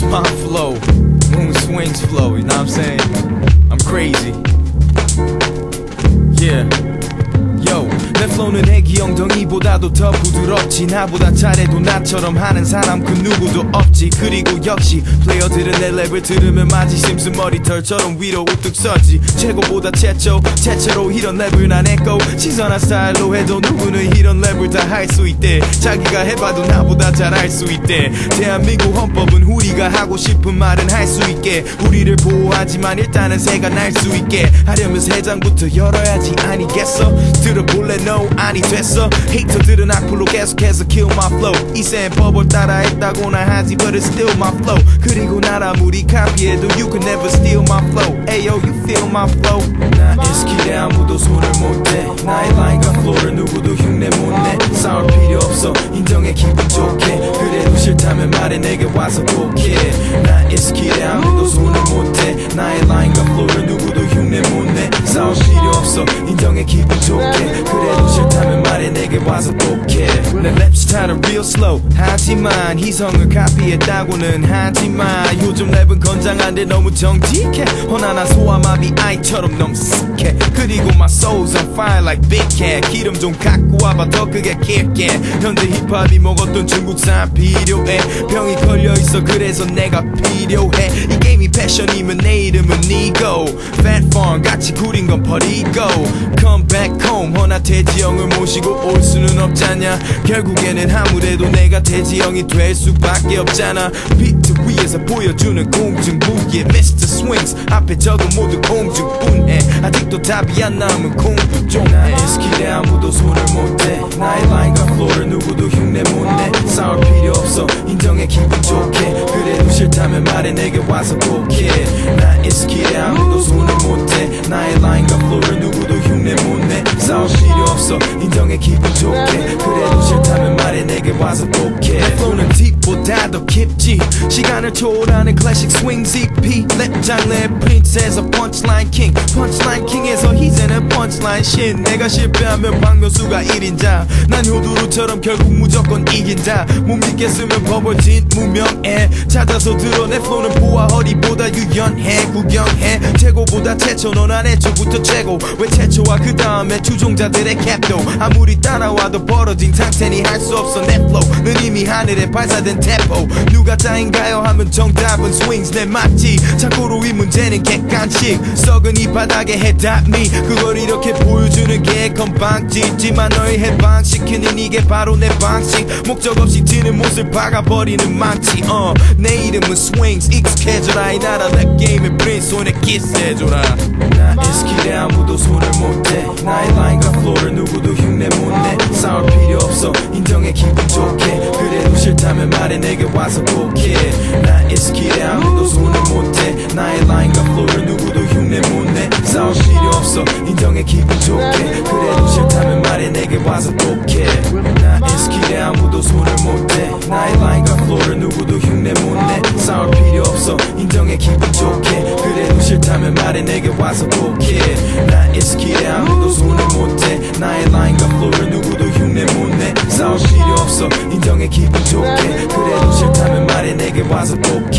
my flow. Moon swings flow, you know what I'm saying? I'm crazy. Yeah. Yo, 내 flow는 애기 엉덩이보다도 더 부드럽지. 나보다 잘해도 나처럼 하는 사람 그 누구도 없지. 그리고 역시 플레이어들은 내 랩을 들으면 마지 심슨 머리털처럼 위로 우뚝 서지. 최고보다 최초로 이런 랩을 난 했고, 신선한 스타일로 해도 누구는 이런 랩을 다 할 수 있대. 자기가 해봐도 나보다 잘할 수 있대. 대한민국 헌법은 우리가 하고 싶은 말은 할 수 있게, 우리를 보호하지만 일단은 새가 날 수 있게 하려면 새 장부터 열어야지 아니겠어. 들어볼래? No, 아니 됐어. 헤이터들은 악플로 계속해서 kill my flow. 이센 법을 따라했다고나 하지 but it's still my flow. 그리고 날 아무리 카피해도 you can never steal my flow. Ayo, you feel my flow. 나 이스킬에 아무도 손을 못대. 나의 라인과 플로우를 누구도 흉내 못내. 싸울 필요 없어, 인정해 기분 좋게. 그래도 싫다면 말해 내게 와서 복해. 나 이스킬에 아무도 손을 못대. 나의 라인과 플로우를 누구도 흉내 못내. 싸울 필요 없어, 인정해 기분 좋게. 그래도 싫다면 말해 내게 와서 복해. 내 랩 스타일은 real slow 하지만 희성을 카피했다고는 하지마. 요즘 랩은 건장한데 너무 정직해. 허나나 소아마비 아이처럼 너무 쓱해. 그리고 my soul's on fire like big cat. 기름 좀 갖고 와봐 더 크게 킬게. 현재 힙합이 먹었던 중국산 필요해. 병이 걸려있어 그래서 내가 필요해. 이 게임이 패션이면 내 이름은 니고. Fat farm 같이 구린 건 버리고 come back home. 허나 태지형을 모시고 올 수는 없잖냐. 결국에는 아무래도 내가 태지형이 될 수밖에 없잖아. 비트 위에서 보여주는 공중부의 Mr. Swings 앞에 적은 모두 공중분해. 아직도 답이 안 나오면 공부 좀 해. 나의 스킬에 아무도 손을 못대. 나의 라인과 플로우를 누구도 흉내 못내. 싸울 필요 없어, 인정해 기분 좋게. 그래도 싫다면 말해 내게 와서 복해. 나의 스킬에 아무도 손을 못대. 나의 라인과 플로우를 누구도 흉내 못내. 싸울 필요 없어, 인정해 기분 좋게. 그래도 싫다면 말해 내게 와서 복해. flow는 딥보다 더 깊지. 시간을 초월하는 클래식 스윙 ZP. 랩 장르의 프린스에서 펀치라인 킹. 펀치라인 킹에서 이제는 펀치라인 신. 내가 실패하면 박명수가 1인자. 난 효도루처럼 결국 무조건 이긴다. 못 믿겠으면 버벌진 무명해. 찾아서 들어 내 flow는 보아 허리보다 유연해. 구경해. 최고보다 최초, 넌 안 애초부터 최고. 왜 최초와 그 다음에 추종자들의 캡도. 아무리 따라와도 벌어진 상태니 할 수 없어. 내 flow는 이미 하늘에 발사된 태포. 누가 짜인가요 하면 정답은 swings 내 맞지. 참고로 이 문제는 객관식. 썩은 이 바닥에 해답니. 그걸 이렇게 보여주는 게 건방지지만 너의 해방시키는 이게 바로 내 방식. 목적 없이 튀는 못을 박아버리는 망치. 내 이름은 swings. 익숙해져라 이 나라 랩 게임의 프린스. 손에 키스해줘라. 나 이스킬에 아무도 손을 못대. 나의 라인과 플로우를 누구도 흉내 못내. 싸울 필요 없어, 인정해 기분 좋게. 그래도 싫다면 말해 내게 와서 복해. 나 이스킬에 아무도 손을 못대. 나의 라인과 플로우를 누구도 흉내 못내. 싸울 필요 없어, 인정해 기분 좋게. 그래도 싫다면 말해 내게 와서 복해. 나 이스킬에 아무도 손을 못대. 나의 라인과 플로우를 누구도 흉내 못내. 싸울 필요 없어, 인정해 기분 좋게. 그래도 싫다면 말해 내게 와서 복해. 나 이스킬에 아무도 손을 못대. 나의 라인과 플로우를 누구도 흉내 못내. 싸울 필요 없어, 인정해 기분 좋게. 그래도 싫다면 말해 내게 와서 복해.